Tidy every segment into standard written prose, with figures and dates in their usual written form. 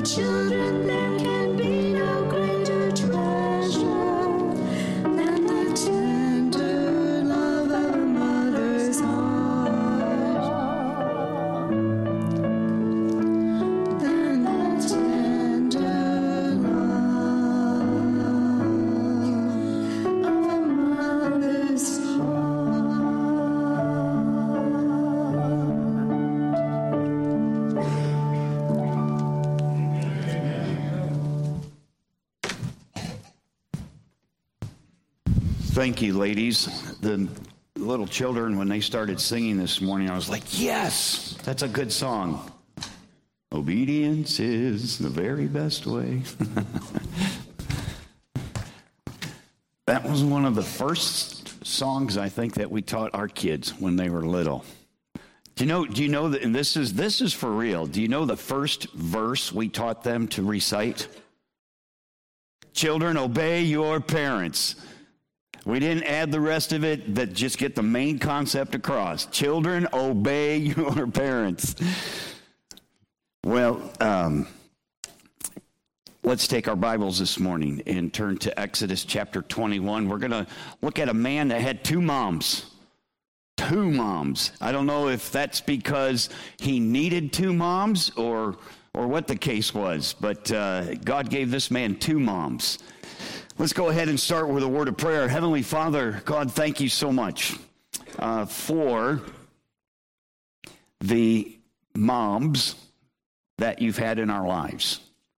children, there can be no greater treasure than the tender love of a mother's heart. Than the tender love of a mother's heart. Thank you, ladies. The little children, when they started singing this morning, I was like, yes, that's a good song. Obedience is the very best way. That was one of the first songs, I think, that we taught our kids when they were little. Do you know that, and this is for real, do you know the first verse we taught them to recite? Children, obey your parents. We didn't add the rest of it, that just get the main concept across. Children, obey your parents. Well, let's take our Bibles this morning and turn to Exodus chapter 21. We're going to look at a man that had two moms. Two moms. I don't know if that's because he needed two moms or what the case was, but God gave this man two moms. Let's go ahead and start with a word of prayer. Heavenly Father, God, thank you so much for the moms that you've had in our lives.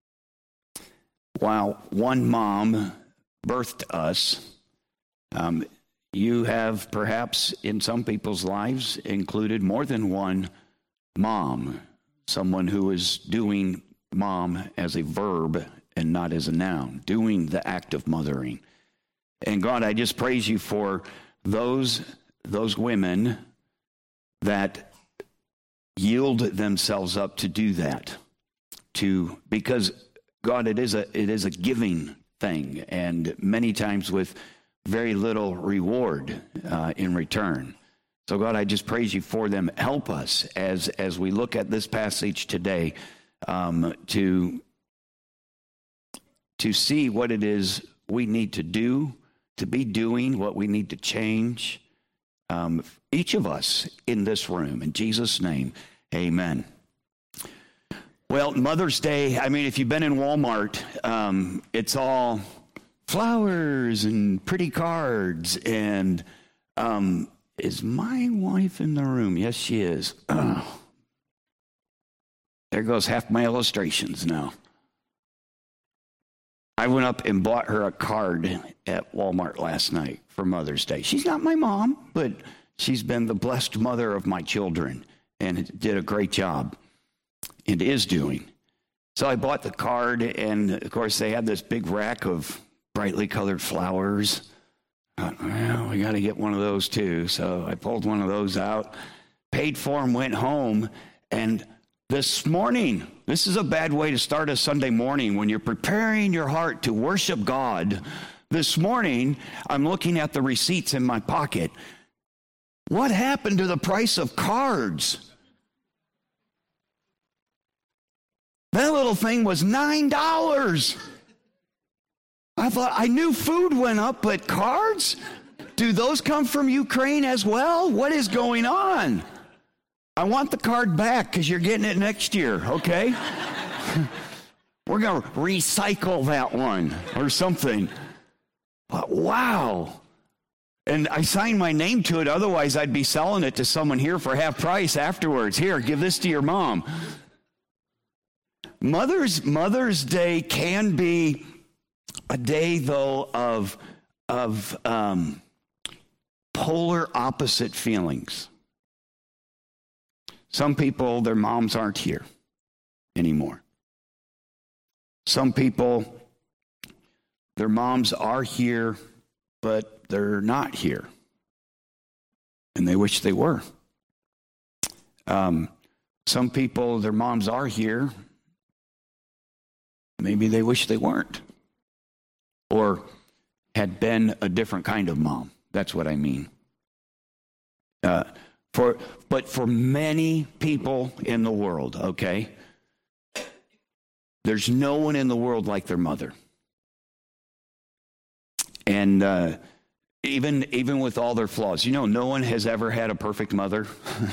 While one mom birthed us, you have perhaps in some people's lives included more than one mom, someone who is doing mom as a verb and not as a noun, doing the act of mothering. And God, I just praise you for those women that yield themselves up to do that, because God, it is a giving thing, and many times with very little reward in return. So God, I just praise you for them. Help us as we look at this passage today to see what it is we need to do, to be doing, what we need to change. Each of us in this room, in Jesus' name, amen. Well, Mother's Day, I mean, if you've been in Walmart, it's all flowers and pretty cards. And is my wife in the room? Yes, she is. There goes half my illustrations now. I went up and bought her a card at Walmart last night for Mother's Day. She's not my mom, but she's been the blessed mother of my children and did a great job and is doing. So I bought the card, and of course they had this big rack of brightly colored flowers. I thought, well, we got to get one of those too. So I pulled one of those out, paid for them, went home, and this morning, this is a bad way to start a Sunday morning when you're preparing your heart to worship God. This morning, I'm looking at the receipts in my pocket. What happened to the price of cards? That little thing was $9. I thought, I knew food went up, but cards? Do those come from Ukraine as well? What is going on? I want the card back because you're getting it next year, okay? We're going to recycle that one or something. But wow. And I signed my name to it. Otherwise, I'd be selling it to someone here for half price afterwards. Here, give this to your mom. Mother's Day can be a day, though, of polar opposite feelings. Some people, their moms aren't here anymore. Some people, their moms are here, but they're not here. And they wish they were. Some people, their moms are here. Maybe they wish they weren't. Or had been a different kind of mom. That's what I mean. But for many people in the world, okay, There's no one in the world like their mother. And even with all their flaws, no one has ever had a perfect mother.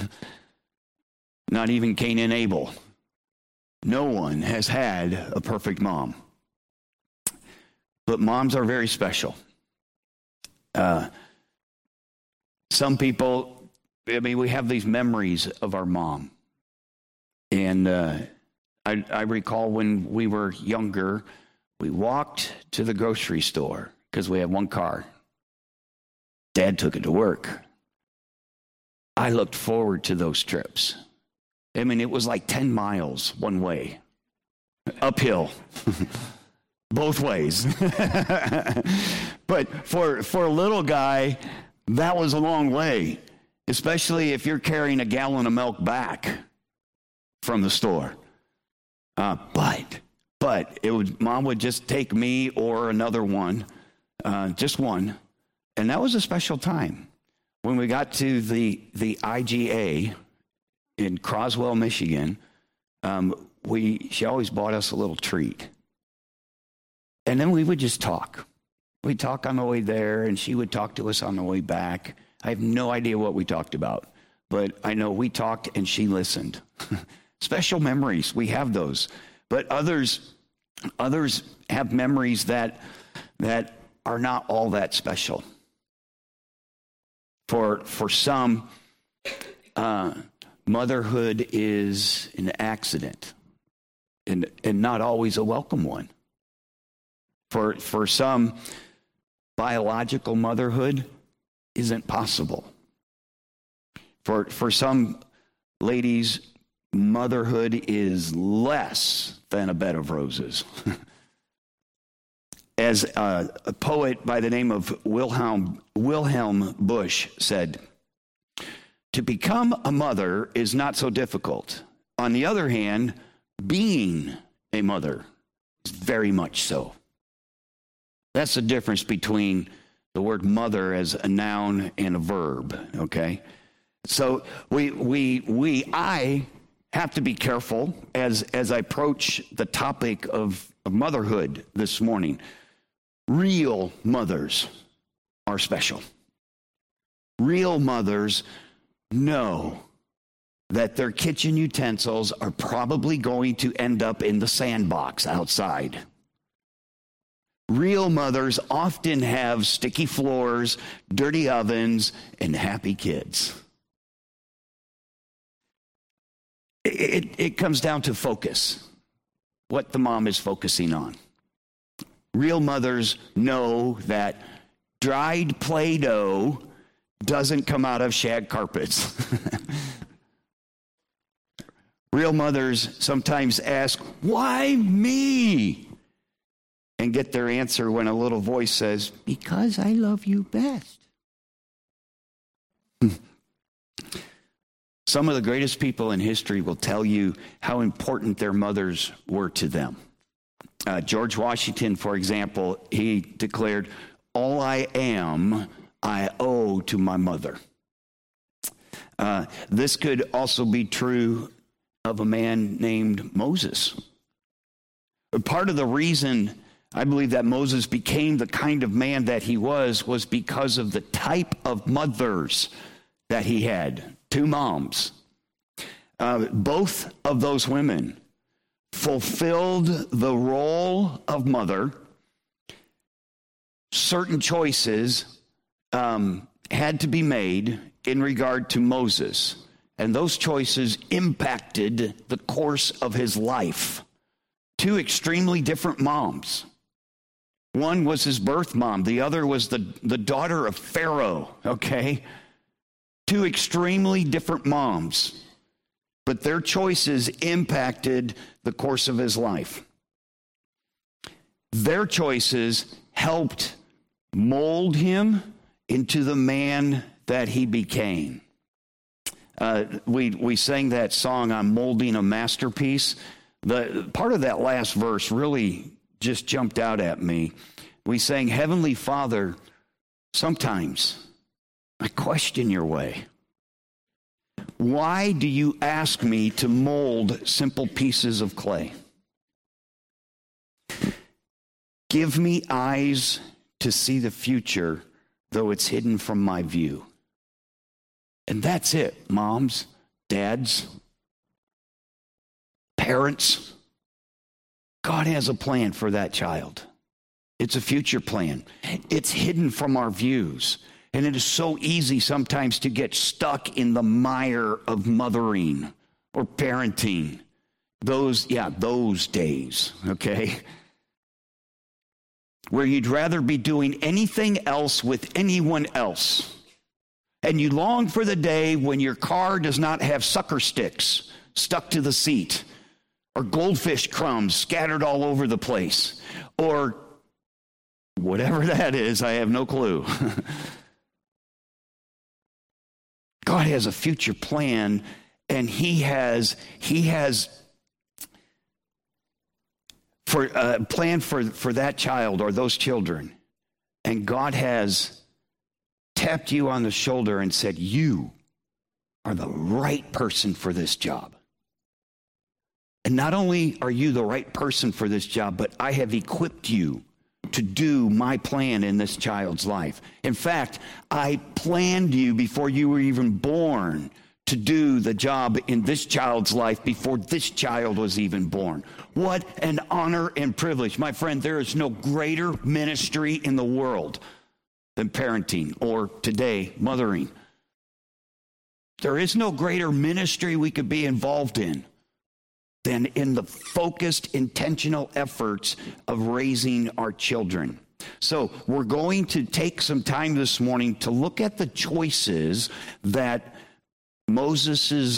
Not even Cain and Abel. No one has had a perfect mom. But moms are very special. Some people, we have these memories of our mom. And I recall when we were younger, we walked to the grocery store because we had one car. Dad took it to work. I looked forward to those trips. It was like 10 miles one way, uphill, both ways. But for a little guy, that was a long way, especially if you're carrying a gallon of milk back from the store. But Mom would just take me or another one, just one, and that was a special time. When we got to the IGA in Croswell, Michigan, she always bought us a little treat. And then we would just talk. We'd talk on the way there, and she would talk to us on the way back. I have no idea what we talked about, but I know we talked and she listened. Special memories, we have those. But others have memories that are not all that special. For some, motherhood is an accident and not always a welcome one. For some, biological motherhood isn't possible. For some ladies, motherhood is less than a bed of roses. As a poet by the name of Wilhelm Busch said, "To become a mother is not so difficult. On the other hand, being a mother is very much so." That's the difference between the word mother as a noun and a verb, okay? So I have to be careful as I approach the topic of motherhood this morning. Real mothers are special. Real mothers know that their kitchen utensils are probably going to end up in the sandbox outside. Real mothers often have sticky floors, dirty ovens, and happy kids. It comes down to focus, what the mom is focusing on. Real mothers know that dried Play-Doh doesn't come out of shag carpets. Real mothers sometimes ask, "Why me?" and get their answer when a little voice says, "Because I love you best." Some of the greatest people in history will tell you how important their mothers were to them. George Washington, for example, he declared, "All I am, I owe to my mother." This could also be true of a man named Moses. Part of the reason I believe that Moses became the kind of man that he was because of the type of mothers that he had. 2 moms. Both of those women fulfilled the role of mother. Certain choices had to be made in regard to Moses, and those choices impacted the course of his life. 2 extremely different moms. One was his birth mom. The other was the daughter of Pharaoh, okay? 2 extremely different moms, but their choices impacted the course of his life. Their choices helped mold him into the man that he became. We sang that song on molding a masterpiece. The part of that last verse really just jumped out at me. We sang, "Heavenly Father, sometimes I question your way. Why do you ask me to mold simple pieces of clay? Give me eyes to see the future, though it's hidden from my view. And that's it, moms, dads, parents. God has a plan for that child. It's a future plan. It's hidden from our views. And it is so easy sometimes to get stuck in the mire of mothering or parenting. Those days, okay? Where you'd rather be doing anything else with anyone else. And you long for the day when your car does not have sucker sticks stuck to the seat, or goldfish crumbs scattered all over the place, or whatever that is, I have no clue. God has a future plan, and He has for a plan for that child or those children. And God has tapped you on the shoulder and said, you are the right person for this job. And not only are you the right person for this job, but I have equipped you to do my plan in this child's life. In fact, I planned you before you were even born to do the job in this child's life before this child was even born. What an honor and privilege. My friend, there is no greater ministry in the world than parenting, or today, mothering. There is no greater ministry we could be involved in than in the focused, intentional efforts of raising our children. So we're going to take some time this morning to look at the choices that Moses'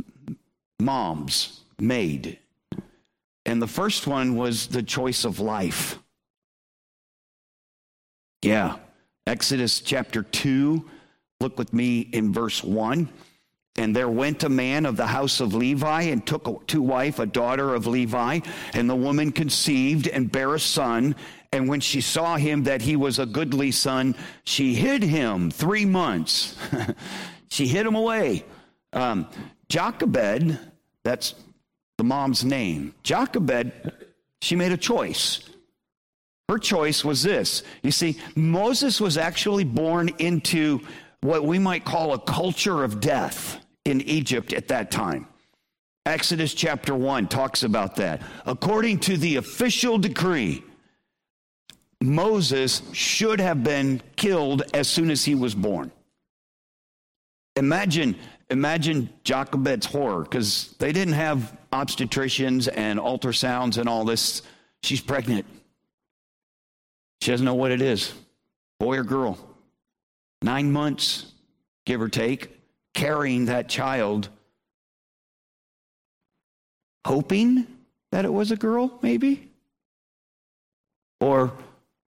moms made. And the first one was the choice of life. Yeah, Exodus chapter 2, look with me in verse 1. And there went a man of the house of Levi and took to wife a daughter of Levi, and the woman conceived and bare a son. And when she saw him that he was a goodly son, she hid him 3 months. She hid him away. Jochebed, that's the mom's name. Jochebed, she made a choice. Her choice was this. You see, Moses was actually born into what we might call a culture of death in Egypt at that time. Exodus chapter 1 talks about that. According to the official decree, Moses should have been killed as soon as he was born. Imagine Jochebed's horror, because they didn't have obstetricians and ultrasounds and all this. She's pregnant. She doesn't know what it is, boy or girl. 9 months, give or take, carrying that child, hoping that it was a girl, maybe? Or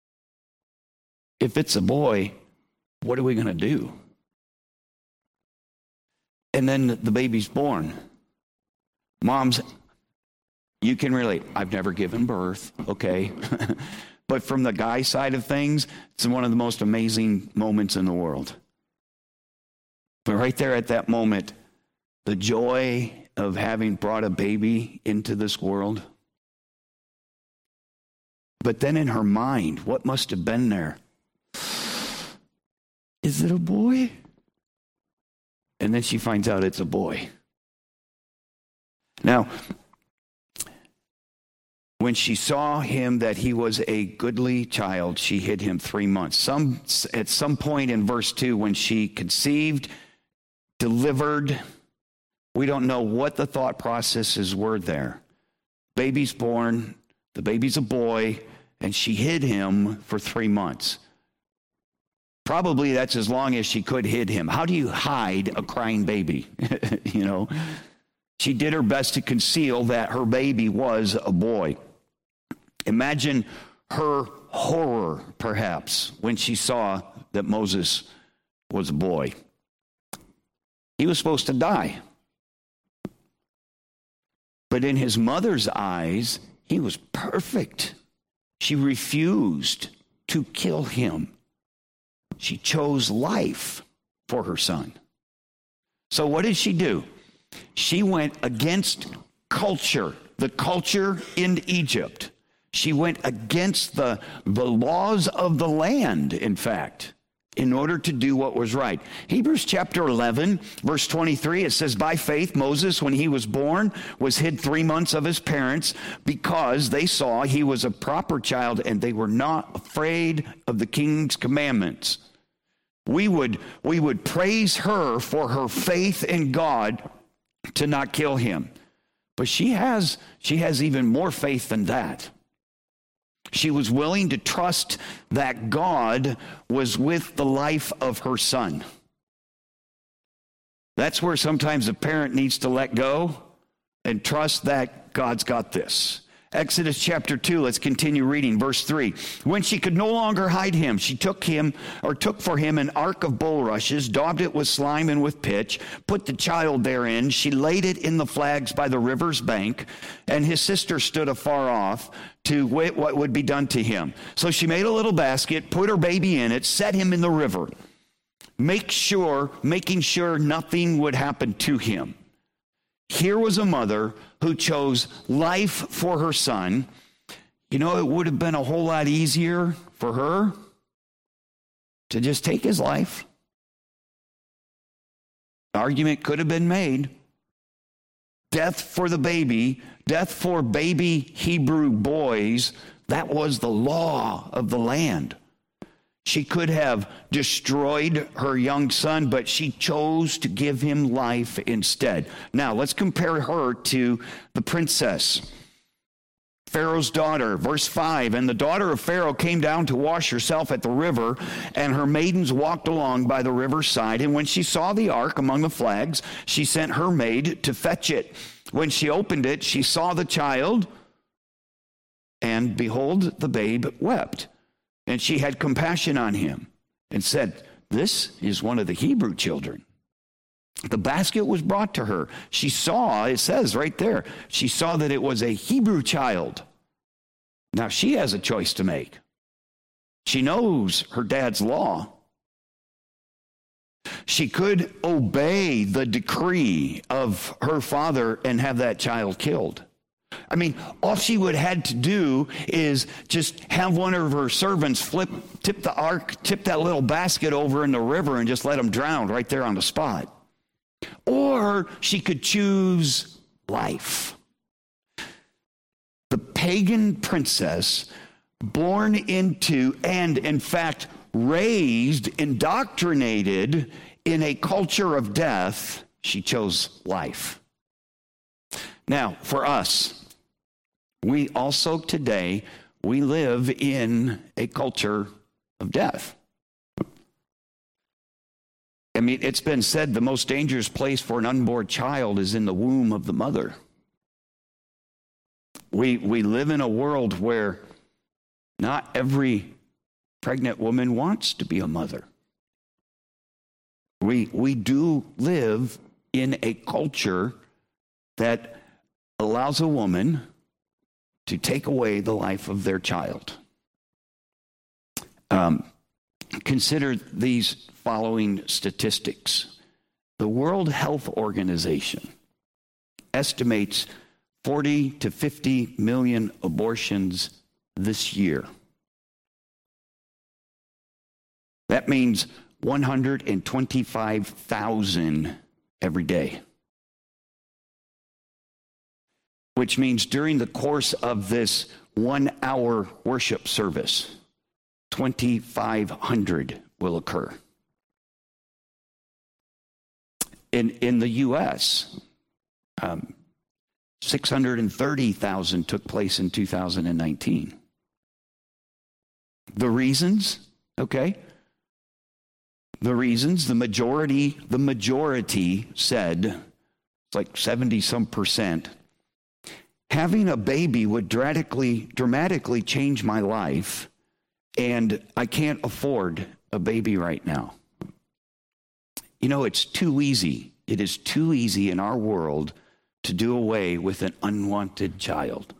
if it's a boy, what are we going to do? And then the baby's born. Moms, you can relate. I've never given birth, okay? But from the guy side of things, it's one of the most amazing moments in the world. But right there at that moment, the joy of having brought a baby into this world. But then in her mind, what must have been there? Is it a boy? And then she finds out it's a boy. Now, when she saw him that he was a goodly child, she hid him 3 months. At some point in verse 2, when she conceived, delivered, we don't know what the thought processes were there. Baby's born, the baby's a boy, and she hid him for 3 months. Probably that's as long as she could hid him. How do you hide a crying baby? You know, she did her best to conceal that her baby was a boy. Imagine her horror, perhaps, when she saw that Moses was a boy. He was supposed to die. But in his mother's eyes, he was perfect. She refused to kill him. She chose life for her son. So what did she do? She went against culture, the culture in Egypt. She went against the laws of the land, in fact, in order to do what was right. Hebrews chapter 11, verse 23, it says, by faith, Moses, when he was born, was hid 3 months of his parents because they saw he was a proper child and they were not afraid of the king's commandments. We would praise her for her faith in God to not kill him. But she has even more faith than that. She was willing to trust that God was with the life of her son. That's where sometimes a parent needs to let go and trust that God's got this. Exodus chapter 2, let's continue reading, verse 3. When she could no longer hide him, she took for him an ark of bulrushes, daubed it with slime and with pitch, put the child therein. She laid it in the flags by the river's bank, and his sister stood afar off to wait what would be done to him. So she made a little basket, put her baby in it, set him in the river, making sure nothing would happen to him. Here was a mother who chose life for her son. You know, it would have been a whole lot easier for her to just take his life. The argument could have been made. Death for the baby, death for baby Hebrew boys, that was the law of the land. She could have destroyed her young son, but she chose to give him life instead. Now, let's compare her to the princess, Pharaoh's daughter. Verse 5, and the daughter of Pharaoh came down to wash herself at the river, and her maidens walked along by the river's side. And when she saw the ark among the flags, she sent her maid to fetch it. When she opened it, she saw the child, and behold, the babe wept. And she had compassion on him and said, this is one of the Hebrew children. The basket was brought to her. She saw, it says right there, she saw that it was a Hebrew child. Now she has a choice to make. She knows her dad's law. She could obey the decree of her father and have that child killed. I mean, all she would have had to do is just have one of her servants tip the ark, tip that little basket over in the river and just let him drown right there on the spot. Or she could choose life. The pagan princess, born into and in fact raised, indoctrinated in a culture of death, she chose life. Now, for us, we also today, we live in a culture of death. I mean, it's been said the most dangerous place for an unborn child is in the womb of the mother. We live in a world where not every pregnant woman wants to be a mother. We do live in a culture that allows a woman to take away the life of their child. Consider these following statistics. The World Health Organization estimates 40 to 50 million abortions this year. That means 125,000 every day. Which means during the course of this 1 hour worship service, 2,500 will occur. In the U.S., 630,000 took place in 2019. The reasons, okay? The reasons, the majority said, it's like 70-some%, having a baby would dramatically change my life, and I can't afford a baby right now. You know, it's too easy. It is too easy in our world to do away with an unwanted child.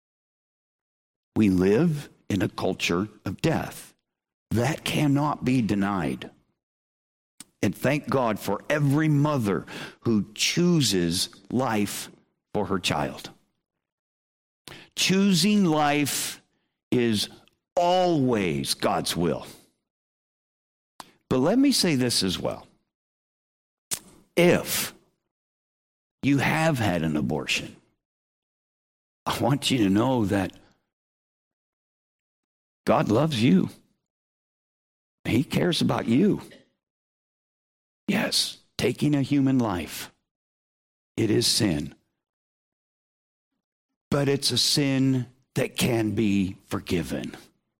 We live in a culture of death. That cannot be denied. And thank God for every mother who chooses life for her child. Choosing life is always God's will. But let me say this as well. If you have had an abortion, I want you to know that God loves you. He cares about you. Yes, taking a human life, it is sin. But it's a sin that can be forgiven.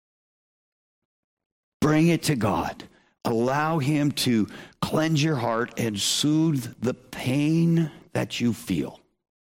Bring it to God. Allow him to cleanse your heart and soothe the pain that you feel.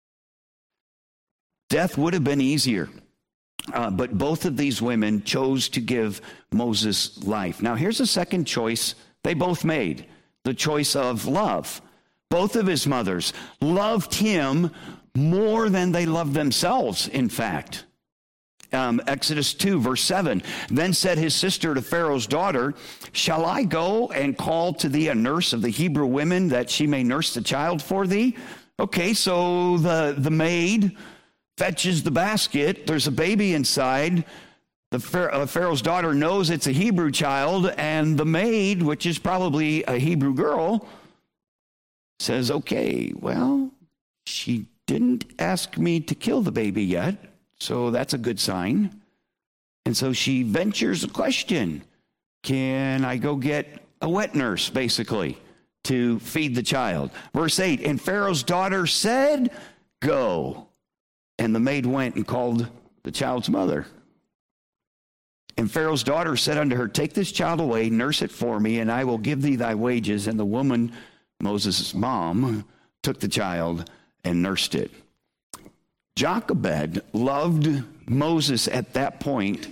Death would have been easier, but both of these women chose to give Moses life. Now, here's a second choice they both made, the choice of love. Both of his mothers loved him more than they loved themselves, in fact. Exodus 2, verse 7. Then said his sister to Pharaoh's daughter, shall I go and call to thee a nurse of the Hebrew women that she may nurse the child for thee? Okay, so the maid fetches the basket. There's a baby inside. The Pharaoh's daughter knows it's a Hebrew child, and the maid, which is probably a Hebrew girl, says, okay, well, she didn't ask me to kill the baby yet, so that's a good sign. And so she ventures a question. Can I go get a wet nurse, basically, to feed the child? Verse 8, and Pharaoh's daughter said, go. And the maid went and called the child's mother. And Pharaoh's daughter said unto her, take this child away, nurse it for me, and I will give thee thy wages. And the woman, Moses' mom, took the child and nursed it. Jochebed loved Moses at that point,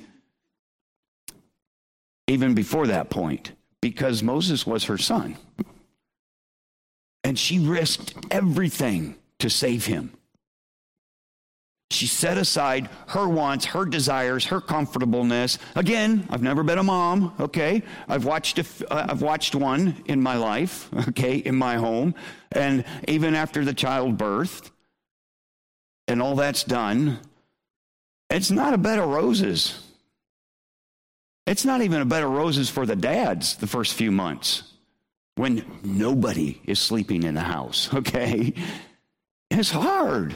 even before that point, because Moses was her son. And she risked everything to save him. She set aside her wants, her desires, her comfortableness. Again, I've never been a mom, okay? I've watched one in my life, okay, in my home. And even after the childbirth and all that's done, it's not a bed of roses. It's not even a bed of roses for the dads the first few months when nobody is sleeping in the house, okay? It's hard.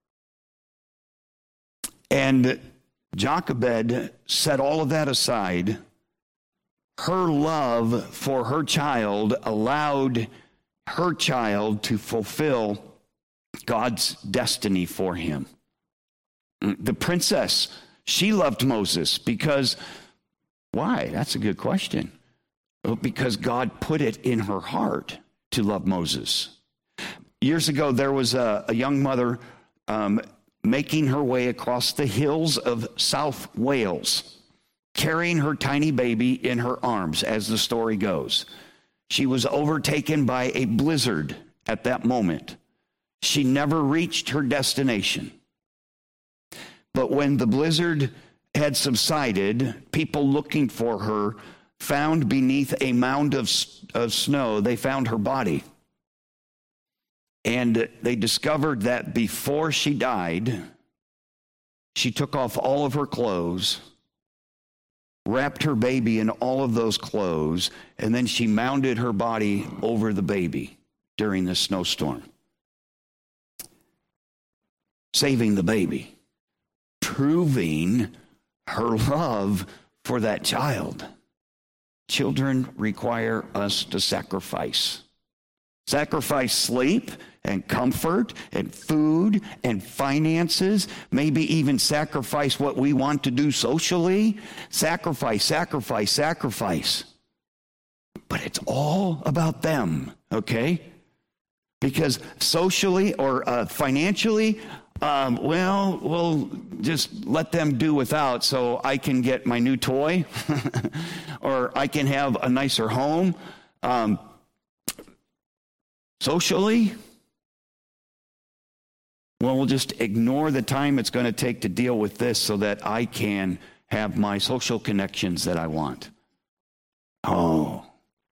And Jochebed set all of that aside. Her love for her child allowed her child to fulfill God's destiny for him. The princess, she loved Moses because, why? That's a good question. Well, because God put it in her heart to love Moses. Years ago, there was a young mother making her way across the hills of South Wales, carrying her tiny baby in her arms, as the story goes. She was overtaken by a blizzard at that moment. She never reached her destination. But when the blizzard had subsided, people looking for her found beneath a mound of snow, they found her body. And they discovered that before she died, she took off all of her clothes, wrapped her baby in all of those clothes, and then she mounded her body over the baby during the snowstorm, saving the baby, proving her love for that child. Children require us to sacrifice. Sacrifice sleep and comfort and food and finances, maybe even sacrifice what we want to do socially. Sacrifice. But it's all about them, okay? Because socially or financially, we'll just let them do without so I can get my new toy or I can have a nicer home. Socially, well, we'll just ignore the time it's going to take to deal with this so that I can have my social connections that I want. Oh,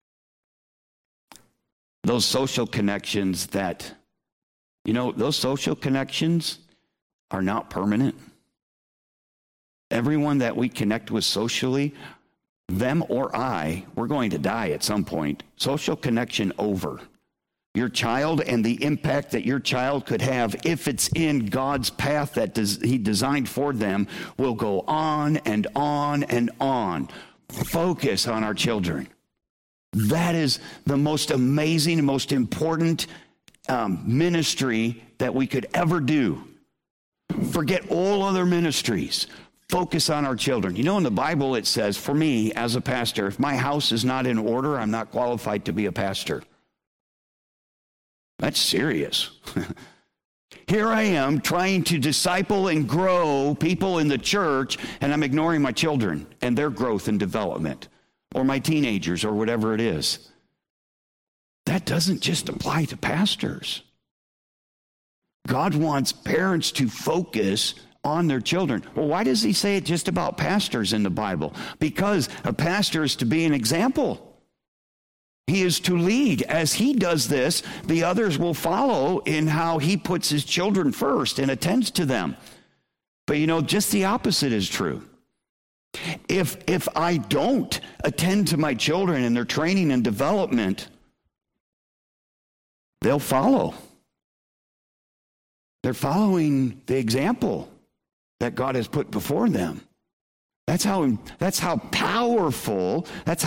those social connections that, those social connections are not permanent. Everyone that we connect with socially, them or I, we're going to die at some point. Social connection over. Your child and the impact that your child could have if it's in God's path that he designed for them will go on and on and on. Focus on our children. That is the most amazing, most important ministry that we could ever do. Forget all other ministries. Focus on our children. You know, in the Bible it says, for me as a pastor, if my house is not in order, I'm not qualified to be a pastor. That's serious. Here I am trying to disciple and grow people in the church, and I'm ignoring my children and their growth and development, or my teenagers, or whatever it is. That doesn't just apply to pastors. God wants parents to focus on their children. Well, why does he say it just about pastors in the Bible? Because a pastor is to be an example. He is to lead. As he does this, the others will follow in how he puts his children first and attends to them. But you know, just the opposite is true. If I don't attend to my children and their training and development, they'll follow. They're following the example that God has put before them. That's how powerful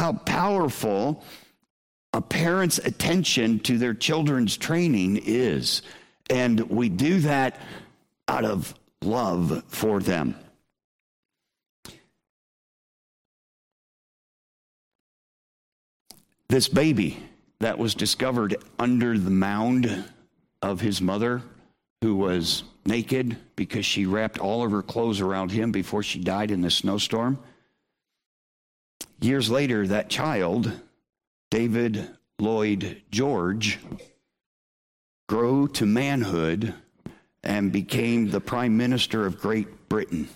a parent's attention to their children's training is. And we do that out of love for them. This baby that was discovered under the mound of his mother, who was naked because she wrapped all of her clothes around him before she died in the snowstorm. Years later, that child, David Lloyd George, grew to manhood and became the Prime Minister of Great Britain.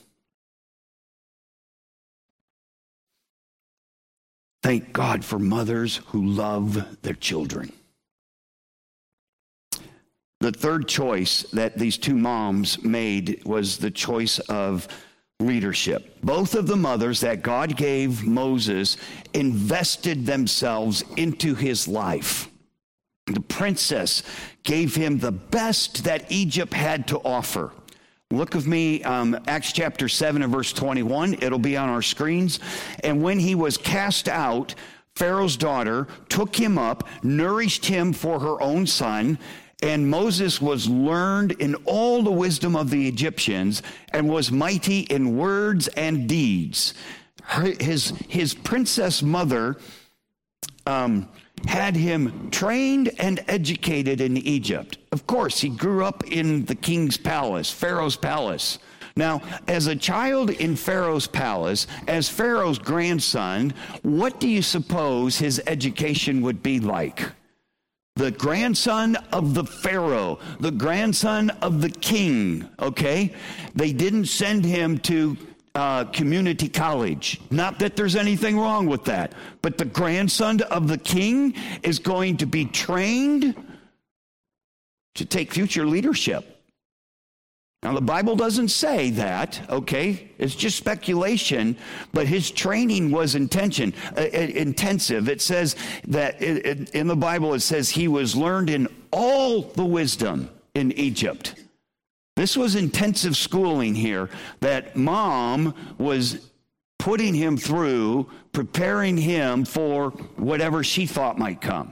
Thank God for mothers who love their children. The third choice that these two moms made was the choice of leadership. Both of the mothers that God gave Moses invested themselves into his life. The princess gave him the best that Egypt had to offer. Look with me, Acts chapter 7 and verse 21. It'll be on our screens. And when he was cast out, Pharaoh's daughter took him up, nourished him for her own son, and Moses was learned in all the wisdom of the Egyptians and was mighty in words and deeds. His princess mother had him trained and educated in Egypt. Of course, he grew up in the king's palace, Pharaoh's palace. Now, as a child in Pharaoh's palace, as Pharaoh's grandson, what do you suppose his education would be like? The grandson of the Pharaoh, the grandson of the king, okay? They didn't send him to community college. Not that there's anything wrong with that, but the grandson of the king is going to be trained to take future leadership. Now, the Bible doesn't say that, okay? It's just speculation, but his training was intensive. It says that in the Bible, it says he was learned in all the wisdom in Egypt. This was intensive schooling here that mom was putting him through, preparing him for whatever she thought might come.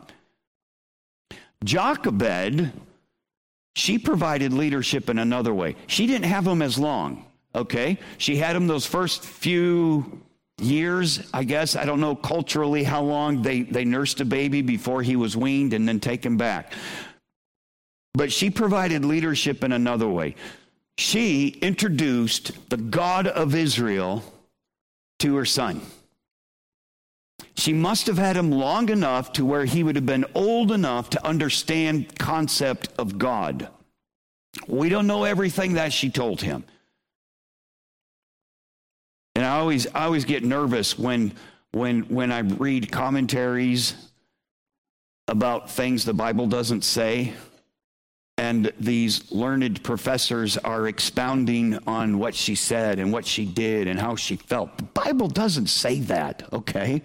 Jochebed, she provided leadership in another way. She didn't have him as long, okay? She had him those first few years, I guess. I don't know culturally how long they nursed a baby before he was weaned and then taken back. But she provided leadership in another way. She introduced the God of Israel to her son. She must have had him long enough to where he would have been old enough to understand concept of God. We don't know everything that she told him. And I always get nervous when I read commentaries about things the Bible doesn't say. and these learned professors are expounding on what she said and what she did and how she felt. The Bible doesn't say that, okay?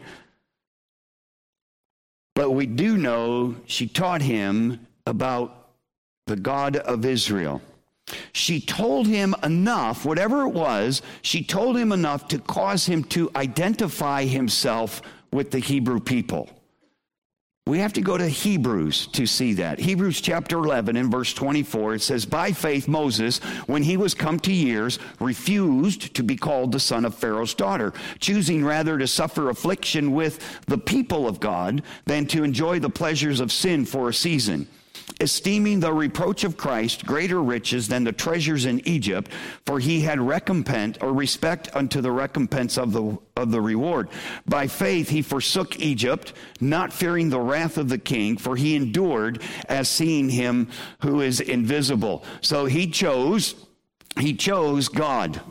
But we do know she taught him about the God of Israel. She told him enough, whatever it was, she told him enough to cause him to identify himself with the Hebrew people. We have to go to Hebrews to see that. Hebrews chapter 11 and verse 24, it says, by faith Moses, when he was come to years, refused to be called the son of Pharaoh's daughter, choosing rather to suffer affliction with the people of God than to enjoy the pleasures of sin for a season, esteeming the reproach of Christ greater riches than the treasures in Egypt, for he had recompense or respect unto the recompense of the reward. By faith he forsook Egypt, not fearing the wrath of the king, for he endured as seeing him who is invisible. So he chose God.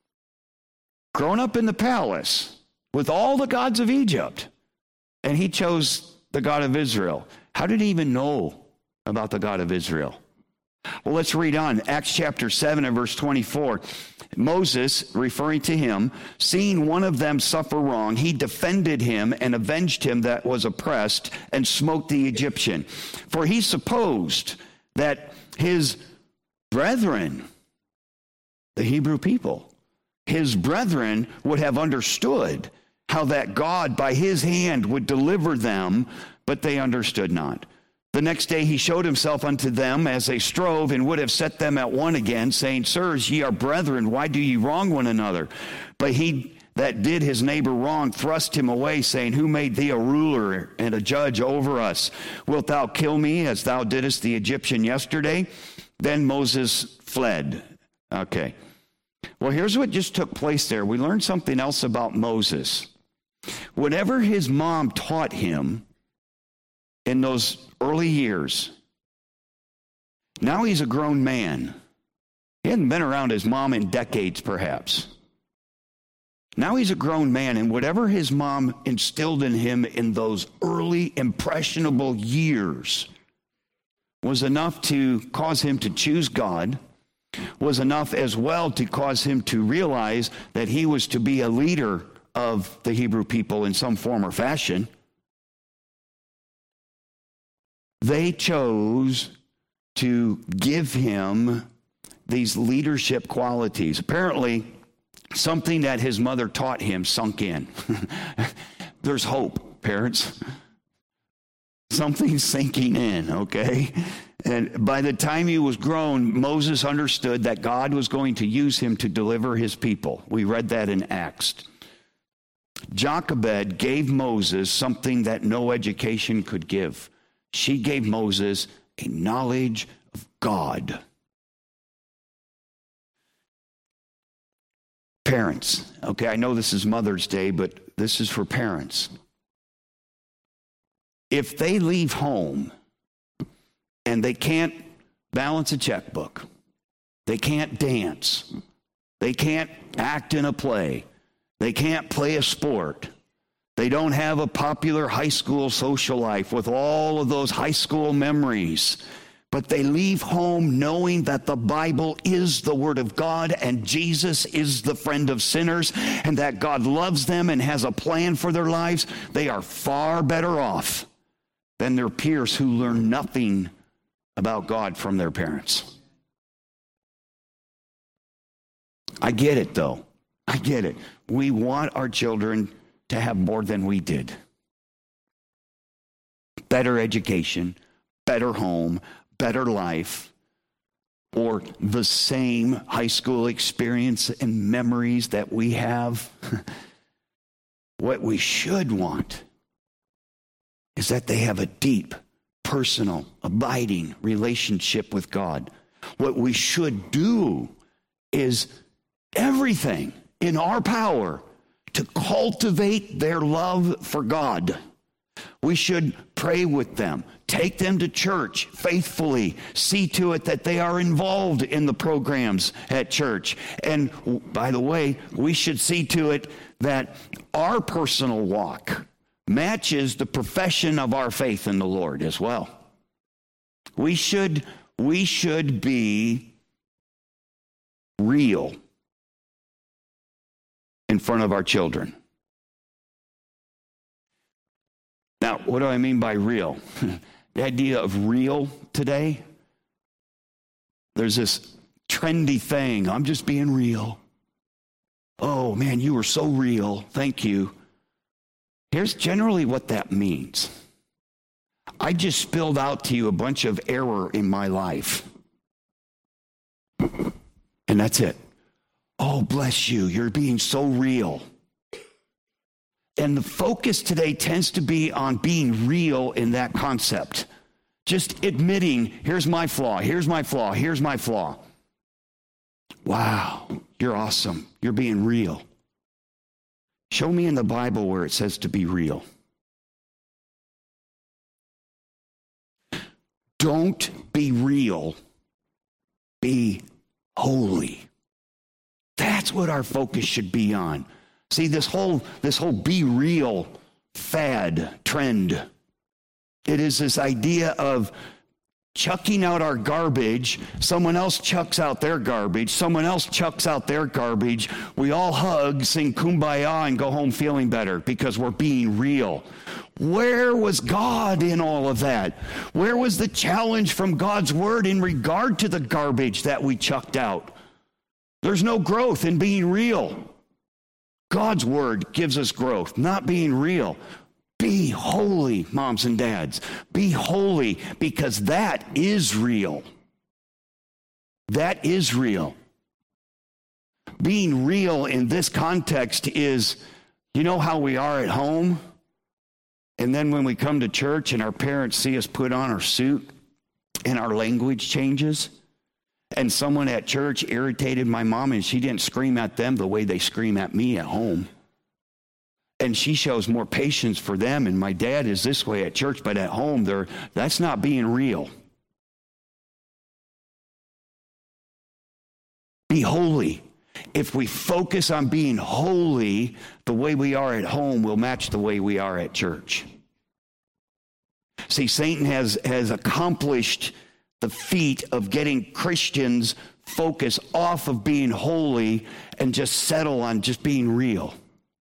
Grown up in the palace with all the gods of Egypt, and he chose the God of Israel. How did he even know about the God of Israel? Well, let's read on. Acts chapter 7 and verse 24. Moses, referring to him, seeing one of them suffer wrong, he defended him and avenged him that was oppressed and smote the Egyptian. For he supposed that his brethren, the Hebrew people, his brethren would have understood how that God by his hand would deliver them, but they understood not. The next day he showed himself unto them as they strove, and would have set them at one again, saying, sirs, ye are brethren, why do ye wrong one another? But he that did his neighbor wrong thrust him away, saying, who made thee a ruler and a judge over us? Wilt thou kill me as thou didst the Egyptian yesterday? Then Moses fled. Okay. Well, here's what just took place there. We learned something else about Moses. Whatever his mom taught him in those early years, now he's a grown man. He hadn't been around his mom in decades, perhaps. Now he's a grown man, and whatever his mom instilled in him in those early impressionable years was enough to cause him to choose God, was enough as well to cause him to realize that he was to be a leader of the Hebrew people in some form or fashion. They chose to give him these leadership qualities. Apparently, something that his mother taught him sunk in. There's hope, parents. Something's sinking in, okay? And by the time he was grown, Moses understood that God was going to use him to deliver his people. We read that in Acts. Jochebed gave Moses something that no education could give. She gave Moses a knowledge of God. Parents, okay, I know this is Mother's Day, but this is for parents. If they leave home and they can't balance a checkbook, they can't dance, they can't act in a play, they can't play a sport, they don't have a popular high school social life with all of those high school memories, but they leave home knowing that the Bible is the Word of God and Jesus is the friend of sinners and that God loves them and has a plan for their lives, they are far better off than their peers who learn nothing about God from their parents. I get it, though. I get it. We want our children to have more than we did. Better education, better home, better life, or the same high school experience and memories that we have. What we should want is that they have a deep, personal, abiding relationship with God. What we should do is everything in our power to cultivate their love for God. We should pray with them, take them to church faithfully, see to it that they are involved in the programs at church. And by the way, we should see to it that our personal walk matches the profession of our faith in the Lord as well. We should we should be real in front of our children. Now, what do I mean by real? The idea of real today, there's this trendy thing. I'm just being real. Oh, man, you were so real. Thank you. Here's generally what that means. I just spilled out to you a bunch of error in my life. And that's it. Oh, bless you. You're being so real. And the focus today tends to be on being real in that concept. Just admitting, here's my flaw, here's my flaw, here's my flaw. Wow, you're awesome. You're being real. Show me in the Bible where it says to be real. Don't be real. Be holy. That's what our focus should be on. See, this whole be real fad, trend, it is this idea of chucking out our garbage. Someone else chucks out their garbage. Someone else chucks out their garbage. We all hug, sing kumbaya, and go home feeling better because we're being real. Where was God in all of that? Where was the challenge from God's word in regard to the garbage that we chucked out? There's no growth in being real. God's word gives us growth, not being real. Be holy, moms and dads. Be holy, because that is real. That is real. Being real in this context is, you know how we are at home? And then when we come to church and our parents see us put on our suit and our language changes, and someone at church irritated my mom and she didn't scream at them the way they scream at me at home. And she shows more patience for them, and my dad is this way at church, but at home, that's not being real. Be holy. If we focus on being holy, the way we are at home will match the way we are at church. See, Satan has accomplished the feat of getting Christians focus off of being holy and just settle on just being real.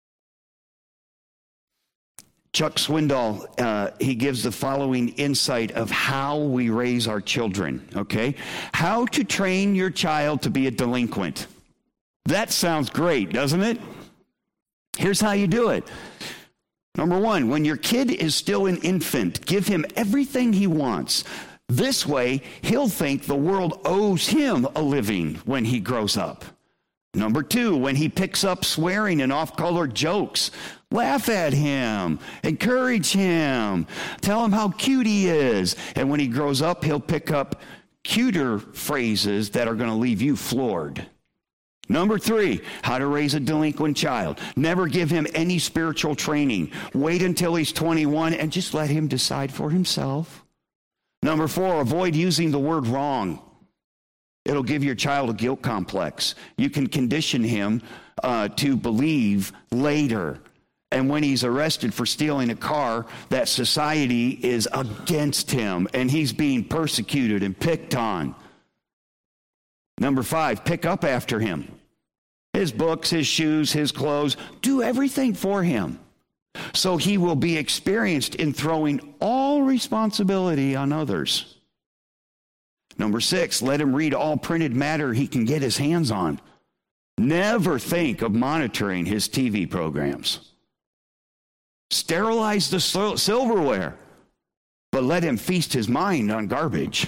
Chuck Swindoll, he gives the following insight of how we raise our children, okay? How to train your child to be a delinquent. That sounds great, doesn't it? Here's how you do it. Number one, when your kid is still an infant, give him everything he wants. This way, he'll think the world owes him a living when he grows up. Number two, when he picks up swearing and off-color jokes, laugh at him, encourage him, tell him how cute he is. And when he grows up, he'll pick up cuter phrases that are going to leave you floored. Number three, how to raise a delinquent child. Never give him any spiritual training. Wait until he's 21 and just let him decide for himself. Number four, avoid using the word wrong. It'll give your child a guilt complex. You can condition him to believe later. And when he's arrested for stealing a car, that society is against him and he's being persecuted and picked on. Number five, pick up after him. His books, his shoes, his clothes, do everything for him. So he will be experienced in throwing all responsibility on others. Number six, let him read all printed matter he can get his hands on. Never think of monitoring his TV programs. Sterilize the silverware, but let him feast his mind on garbage.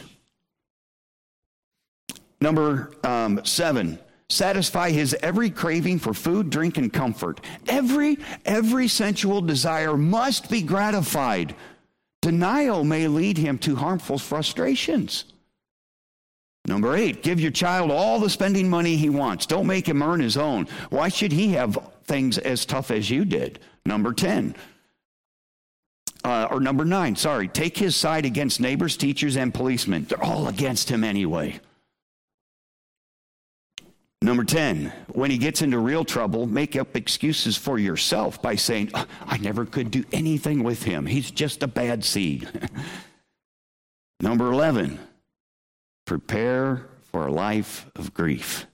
Number seven, satisfy his every craving for food, drink, and comfort. Every sensual desire must be gratified. Denial may lead him to harmful frustrations. Number eight, give your child all the spending money he wants. Don't make him earn his own. Why should he have things as tough as you did? Number 9, take his side against neighbors, teachers, and policemen. They're all against him anyway. Number 10, when he gets into real trouble, make up excuses for yourself by saying, I never could do anything with him. He's just a bad seed. Number 11, prepare for a life of grief.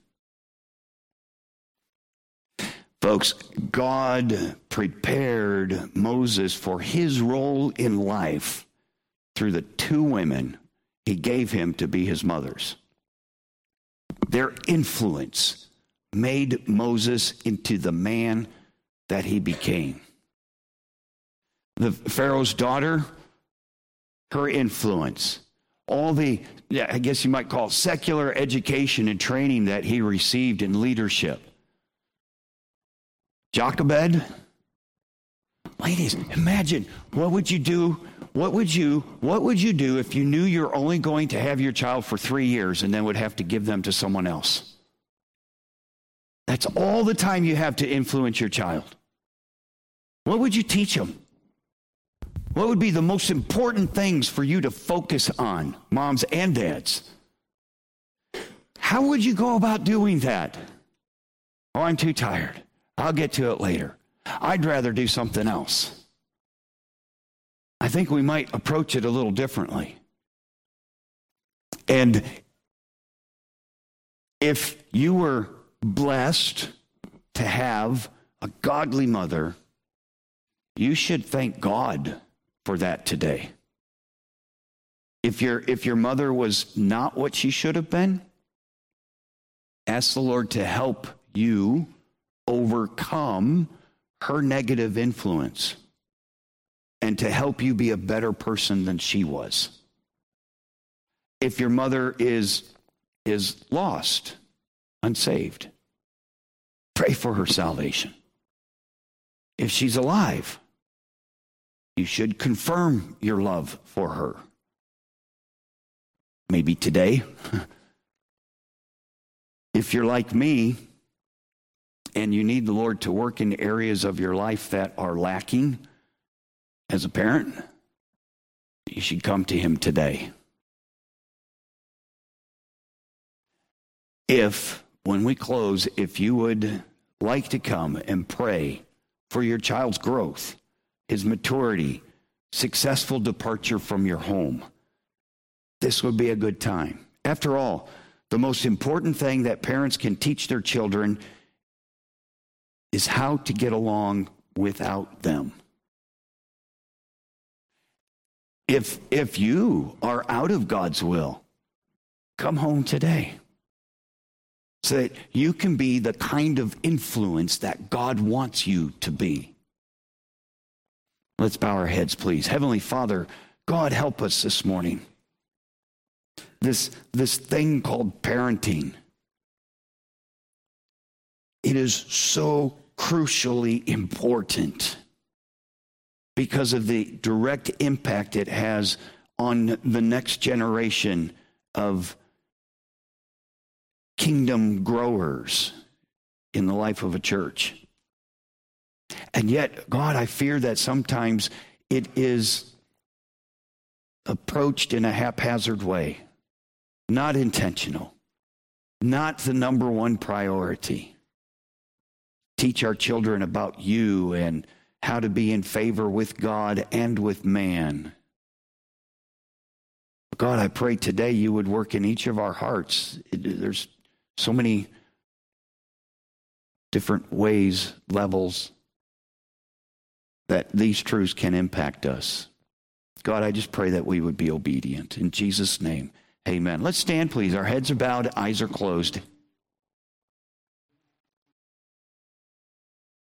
Folks, God prepared Moses for his role in life through the two women he gave him to be his mothers. Their influence made Moses into the man that he became. The Pharaoh's daughter, her influence, all the, I guess you might call secular education and training that he received in leadership. Jochebed, ladies, imagine, what would you do? What would you do if you knew you're only going to have your child for 3 years and then would have to give them to someone else? That's all the time you have to influence your child. What would you teach them? What would be the most important things for you to focus on, moms and dads? How would you go about doing that? Oh, I'm too tired. I'll get to it later. I'd rather do something else. I think we might approach it a little differently. And if you were blessed to have a godly mother, you should thank God for that today. If your mother was not what she should have been, ask the Lord to help you overcome her negative influence and to help you be a better person than she was. If your mother is lost, unsaved, pray for her salvation. If she's alive, you should confirm your love for her. Maybe today. If you're like me and you need the Lord to work in areas of your life that are lacking as a parent, you should come to him today. When we close, if you would like to come and pray for your child's growth, his maturity, successful departure from your home, this would be a good time. After all, the most important thing that parents can teach their children is how to get along without them. If you are out of God's will, come home today so that you can be the kind of influence that God wants you to be. Let's bow our heads, please. Heavenly Father, God, help us this morning. This thing called parenting, it is so crucially important because of the direct impact it has on the next generation of kingdom growers in the life of a church. And yet, God, I fear that sometimes it is approached in a haphazard way, not intentional, not the number one priority. Teach our children about you and how to be in favor with God and with man. God, I pray today you would work in each of our hearts. There's so many different ways, levels, that these truths can impact us. God, I just pray that we would be obedient. In Jesus' name, amen. Let's stand, please. Our heads are bowed, eyes are closed.